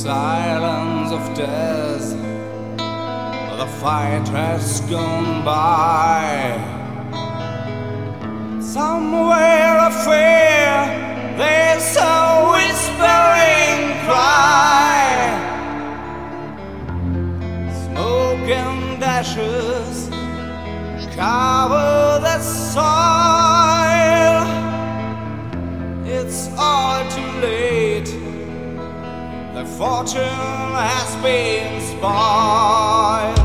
silence of death, the fight has gone by. Somewhere I fear there's a whispering cry. Smoke and ashes cover the soil. It's all too late, the fortune has been spoiled.